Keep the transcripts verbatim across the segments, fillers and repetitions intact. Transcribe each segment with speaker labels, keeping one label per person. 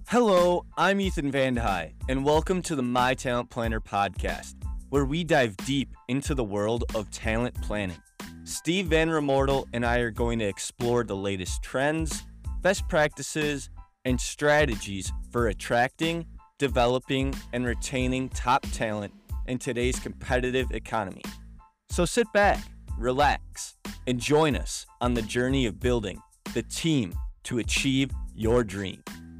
Speaker 1: Hello, I'm Ethan Vandehei, and welcome to the My Talent Planner podcast, where we dive deep into the world of talent planning. Steve Van Remortel and I are going to explore the latest trends, best practices, and strategies for attracting, developing, and retaining top talent in today's competitive economy. So sit back, relax, and join us on the journey of building the team to achieve your dream.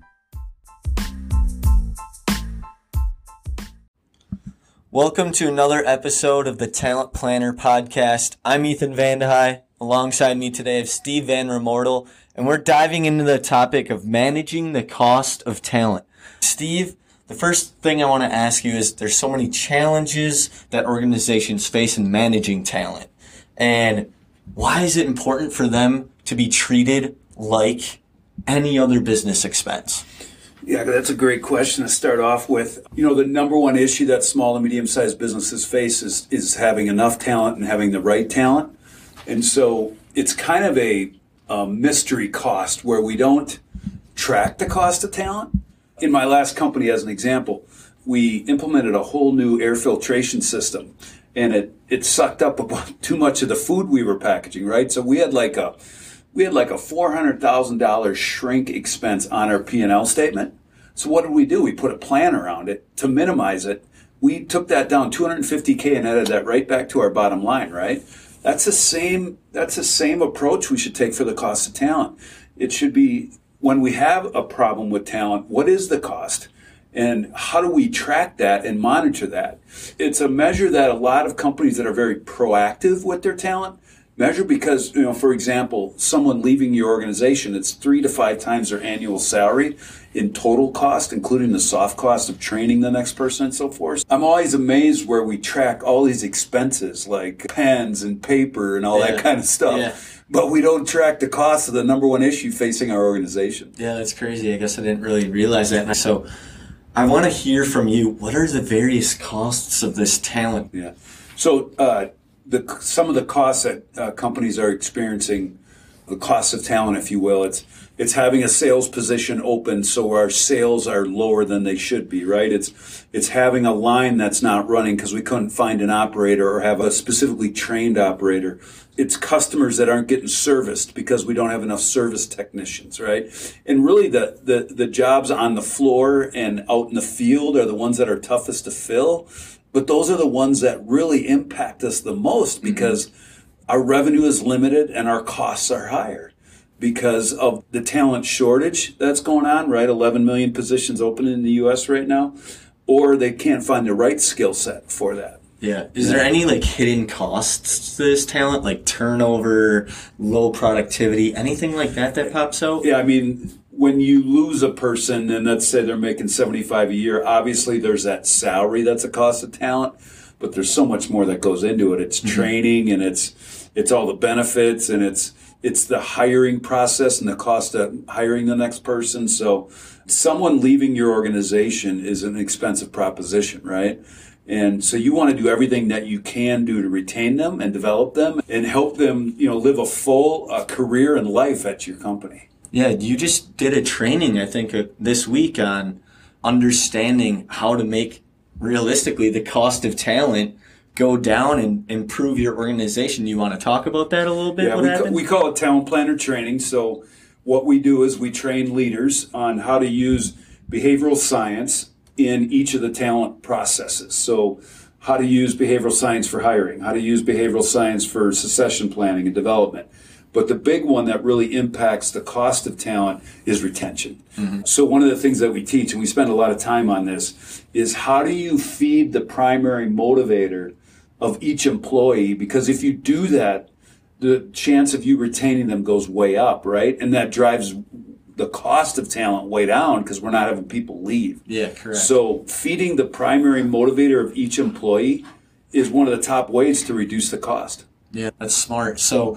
Speaker 1: Welcome to another episode of the Talent Planner podcast. I'm Ethan Vandehei. Alongside me today is Steve Van Remortel, and we're diving into the topic of managing the cost of talent. Steve, the first thing I want to ask you is there's so many challenges that organizations face in managing talent. And why is it important for them to be treated like any other business expense?
Speaker 2: Yeah, that's a great question to start off with. You know, the number one issue that small and medium-sized businesses face is, is having enough talent and having the right talent. And so it's kind of a, a mystery cost where we don't track the cost of talent. In my last company, as an example, we implemented a whole new air filtration system, and it, it sucked up about too much of the food we were packaging, right? So we had like a We had like a four hundred thousand dollars shrink expense on our P and L statement. So what did we do? We put a plan around it to minimize it. We took that down two hundred fifty thousand and added that right back to our bottom line, right? That's the same, that's the same approach we should take for the cost of talent. It should be, when we have a problem with talent, what is the cost? And how do we track that and monitor that? It's a measure that a lot of companies that are very proactive with their talent measure because, you know, for example, someone leaving your organization, it's three to five times their annual salary in total cost, including the soft cost of training the next person and so forth. I'm always amazed where we track all these expenses like pens and paper and all yeah. that kind of stuff. Yeah. But we don't track the cost of the number one issue facing our organization.
Speaker 1: Yeah, that's crazy. I guess I didn't really realize that. So I want to hear from you, what are the various costs of this talent?
Speaker 2: Yeah. So, uh, The, some of the costs that uh, companies are experiencing, the cost of talent, if you will, it's it's having a sales position open so our sales are lower than they should be, right? It's it's having a line that's not running because we couldn't find an operator or have a specifically trained operator. It's customers that aren't getting serviced because we don't have enough service technicians, right? And really the, the, the jobs on the floor and out in the field are the ones that are toughest to fill. But those are the ones that really impact us the most because mm-hmm. our revenue is limited and our costs are higher because of the talent shortage that's going on, right? eleven million positions open in the U S right now, or they can't find the right skill set for that.
Speaker 1: Yeah. Is there any like hidden costs to this talent, like turnover, low productivity, anything like that that pops out?
Speaker 2: Yeah, I mean, when you lose a person, and let's say they're making seventy-five a year, obviously there's that salary that's a cost of talent, but there's so much more that goes into it. It's mm-hmm. training, and it's it's all the benefits, and it's it's the hiring process and the cost of hiring the next person. So someone leaving your organization is an expensive proposition, right? And so you want to do everything that you can do to retain them and develop them and help them, you know, live a full uh, career and life at your company.
Speaker 1: Yeah, you just did a training, I think, uh, this week on understanding how to make, realistically, the cost of talent go down and improve your organization. You want to talk about that a little bit?
Speaker 2: Yeah,
Speaker 1: what
Speaker 2: we,
Speaker 1: happened?
Speaker 2: Ca- we call it talent planner training. So what we do is we train leaders on how to use behavioral science in each of the talent processes. So how to use behavioral science for hiring, how to use behavioral science for succession planning and development. But the big one that really impacts the cost of talent is retention. Mm-hmm. So one of the things that we teach, and we spend a lot of time on this, is how do you feed the primary motivator of each employee? Because if you do that, the chance of you retaining them goes way up, right? And that drives the cost of talent way down because we're not having people leave.
Speaker 1: Yeah, correct.
Speaker 2: So feeding the primary motivator of each employee is one of the top ways to reduce the cost.
Speaker 1: Yeah, that's smart. So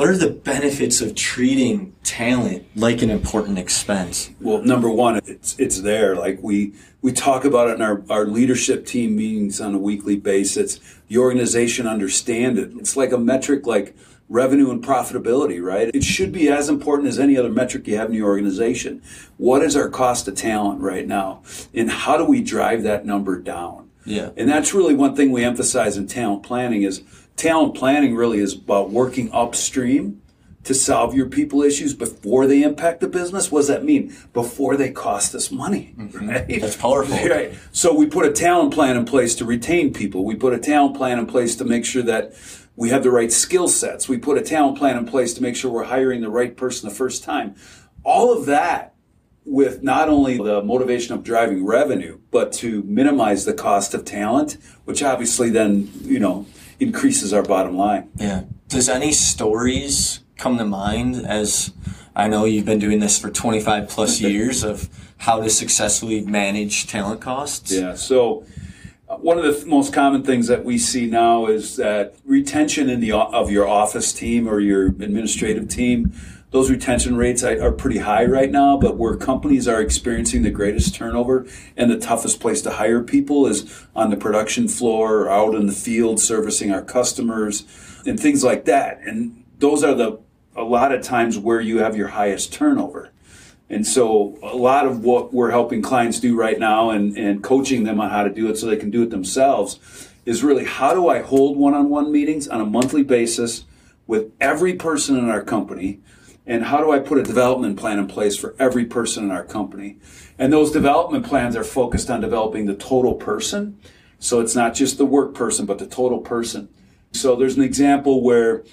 Speaker 3: what are the benefits of treating talent like an important expense?
Speaker 2: Well, number one, it's it's there. Like we we talk about it in our, our leadership team meetings on a weekly basis. The organization understand it. It's like a metric like revenue and profitability, right? It should be as important as any other metric you have in your organization. What is our cost of talent right now? And how do we drive that number down?
Speaker 3: Yeah.
Speaker 2: And that's really one thing we emphasize in talent planning is talent planning really is about working upstream to solve your people issues before they impact the business. What does that mean? Before they cost us money,
Speaker 3: mm-hmm.
Speaker 2: right?
Speaker 3: That's powerful.
Speaker 2: Right. So we put a talent plan in place to retain people. We put a talent plan in place to make sure that we have the right skill sets. We put a talent plan in place to make sure we're hiring the right person the first time. All of that with not only the motivation of driving revenue, but to minimize the cost of talent, which obviously then, you know, increases our bottom line.
Speaker 3: Yeah. Does any stories come to mind, as I know you've been doing this for twenty-five plus years, of how to successfully manage talent costs?
Speaker 2: Yeah. So uh, one of the th- most common things that we see now is that retention in the of your office team or your administrative team, those retention rates are pretty high right now, but where companies are experiencing the greatest turnover and the toughest place to hire people is on the production floor, or out in the field servicing our customers and things like that. And those are the a lot of times where you have your highest turnover. And so a lot of what we're helping clients do right now and, and coaching them on how to do it so they can do it themselves is really, how do I hold one-on-one meetings on a monthly basis with every person in our company? And how do I put a development plan in place for every person in our company? And those development plans are focused on developing the total person. So it's not just the work person, but the total person. So there's an example where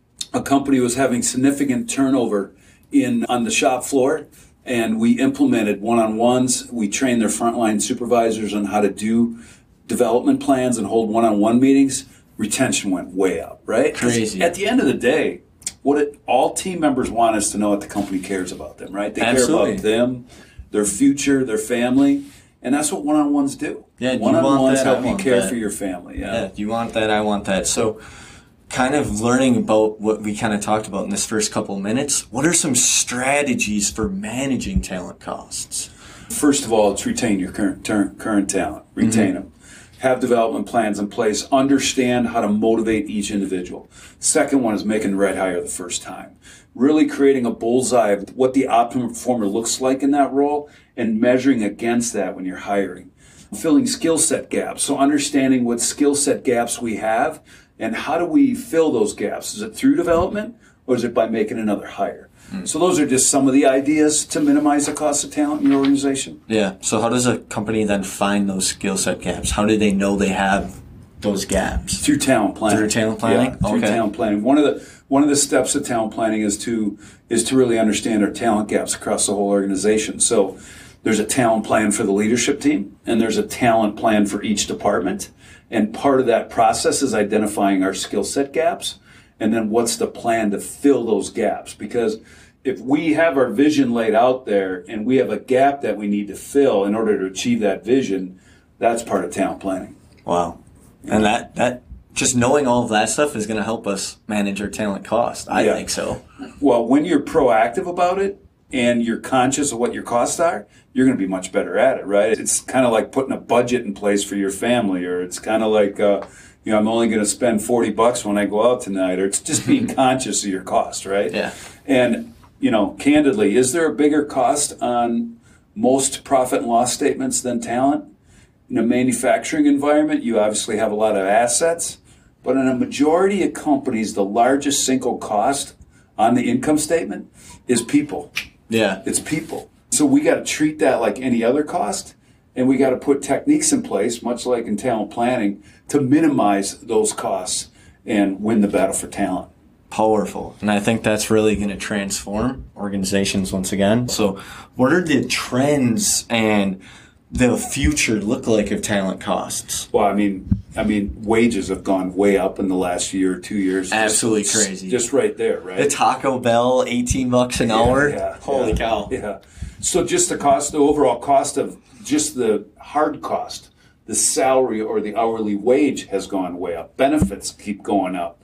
Speaker 2: a company was having significant turnover in on the shop floor, and we implemented one-on-ones. We trained their frontline supervisors on how to do development plans and hold one-on-one meetings. Retention went way up, right?
Speaker 3: Crazy.
Speaker 2: At the end of the day, what it, all team members want is to know that the company cares about them, right? They
Speaker 3: Absolutely.
Speaker 2: care about them, their future, their family, and that's what one-on-ones do.
Speaker 3: Yeah, you
Speaker 2: one-on-ones
Speaker 3: want that,
Speaker 2: help
Speaker 3: I
Speaker 2: you
Speaker 3: want
Speaker 2: care
Speaker 3: that.
Speaker 2: for your family. Yeah.
Speaker 3: Yeah, you want that, I want that. So kind of learning about what we kind of talked about in this first couple of minutes, what are some strategies for managing talent costs?
Speaker 2: First of all, it's retain your current ter- current talent. Retain mm-hmm. them. Have development plans in place. Understand how to motivate each individual. Second one is making the right hire the first time. Really creating a bullseye of what the optimum performer looks like in that role and measuring against that when you're hiring. Filling skill set gaps. So understanding what skill set gaps we have and how do we fill those gaps. Is it through development or is it by making another hire? Mm. So those are just some of the ideas to minimize the cost of talent in your organization.
Speaker 3: Yeah. So how does a company then find those skill set gaps? How do they know they have those gaps?
Speaker 2: Through talent planning.
Speaker 3: Through talent planning?
Speaker 2: Yeah, through
Speaker 3: okay.
Speaker 2: talent planning. One of the one of the steps of talent planning is to is to really understand our talent gaps across the whole organization. So there's a talent plan for the leadership team, and there's a talent plan for each department. And part of that process is identifying our skill set gaps, and then what's the plan to fill those gaps? Because if we have our vision laid out there and we have a gap that we need to fill in order to achieve that vision, that's part of talent planning.
Speaker 3: Wow. And that, that just knowing all of that stuff is going to help us manage our talent cost. I
Speaker 2: Yeah.
Speaker 3: think so.
Speaker 2: Well, when you're proactive about it and you're conscious of what your costs are, you're going to be much better at it, right? It's kind of like putting a budget in place for your family, or it's kind of like, uh, you know, I'm only going to spend forty bucks when I go out tonight, or it's just being conscious of your cost, right?
Speaker 3: Yeah.
Speaker 2: And, you know, candidly, is there a bigger cost on most profit and loss statements than talent? In a manufacturing environment, you obviously have a lot of assets, but in a majority of companies, the largest single cost on the income statement is people.
Speaker 3: Yeah.
Speaker 2: It's people. So we got to treat that like any other cost, and we got to put techniques in place, much like in talent planning, to minimize those costs and win the battle for talent.
Speaker 3: Powerful. And I think that's really going to transform organizations once again. So what are the trends and the future look like of talent costs?
Speaker 2: Well, I mean, I mean, wages have gone way up in the last year or two years.
Speaker 3: Absolutely
Speaker 2: just,
Speaker 3: crazy.
Speaker 2: Just right there, right?
Speaker 3: The Taco Bell, eighteen bucks an
Speaker 2: yeah,
Speaker 3: hour.
Speaker 2: Yeah,
Speaker 3: Holy
Speaker 2: yeah,
Speaker 3: cow.
Speaker 2: Yeah. So just the cost, the overall cost of just the hard cost, the salary or the hourly wage has gone way up. Benefits keep going up.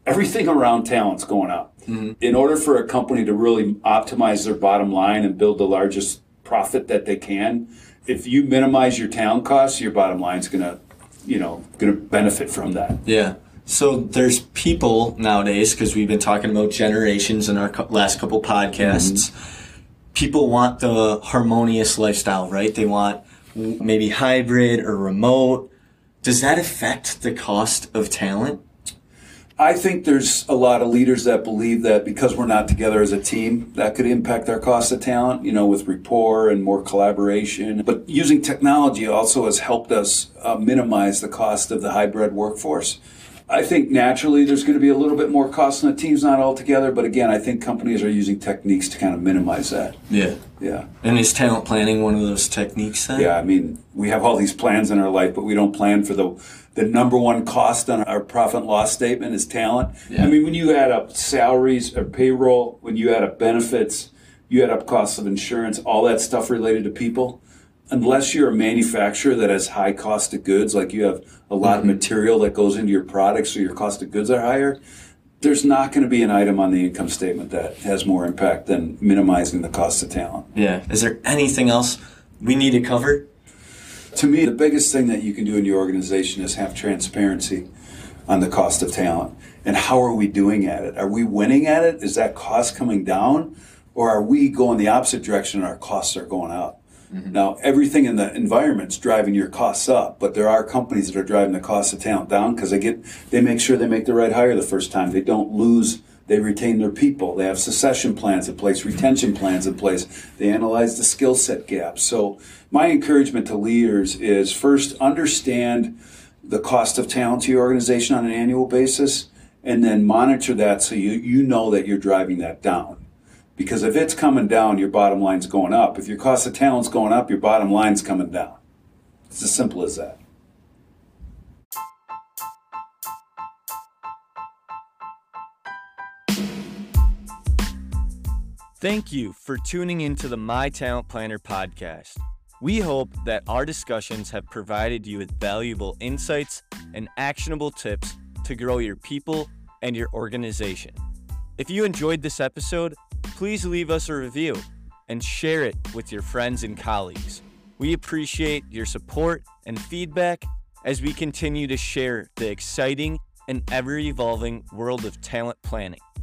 Speaker 2: everything around talent's going up. Mm-hmm. In order for a company to really optimize their bottom line and build the largest profit that they can, if you minimize your talent costs, your bottom line's gonna, you know, gonna benefit from that.
Speaker 3: Yeah. So there's people nowadays, because we've been talking about generations in our last couple podcasts. Mm-hmm. People want the harmonious lifestyle, right? They want maybe hybrid or remote. Does that affect the cost of talent?
Speaker 2: I think there's a lot of leaders that believe that because we're not together as a team, that could impact our cost of talent, you know, with rapport and more collaboration. But using technology also has helped us uh, minimize the cost of the hybrid workforce. I think naturally there's going to be a little bit more cost when the team's not all together, but again, I think companies are using techniques to kind of minimize that.
Speaker 3: Yeah.
Speaker 2: Yeah.
Speaker 3: And is talent planning one of those techniques then?
Speaker 2: Yeah, I mean, we have all these plans in our life, but we don't plan for the the number one cost on our profit and loss statement is talent. Yeah. I mean, when you add up salaries or payroll, when you add up benefits, you add up costs of insurance, all that stuff related to people, unless you're a manufacturer that has high cost of goods, like you have a lot mm-hmm. of material that goes into your products, so your cost of goods are higher, there's not going to be an item on the income statement that has more impact than minimizing the cost of talent.
Speaker 3: Yeah. Is there anything else we need to cover?
Speaker 2: To me, the biggest thing that you can do in your organization is have transparency on the cost of talent. And how are we doing at it? Are we winning at it? Is that cost coming down? Or are we going the opposite direction and our costs are going up? Mm-hmm. Now, everything in the environment's driving your costs up, but there are companies that are driving the cost of talent down because they get they make sure they make the right hire the first time. They don't lose. They retain their people. They have succession plans in place, retention plans in place. They analyze the skill set gaps. So my encouragement to leaders is first understand the cost of talent to your organization on an annual basis, and then monitor that so you, you know that you're driving that down. Because if it's coming down, your bottom line's going up. If your cost of talent's going up, your bottom line's coming down. It's as simple as that.
Speaker 1: Thank you for tuning into the My Talent Planner podcast. We hope that our discussions have provided you with valuable insights and actionable tips to grow your people and your organization. If you enjoyed this episode, please leave us a review and share it with your friends and colleagues. We appreciate your support and feedback as we continue to share the exciting and ever-evolving world of talent planning.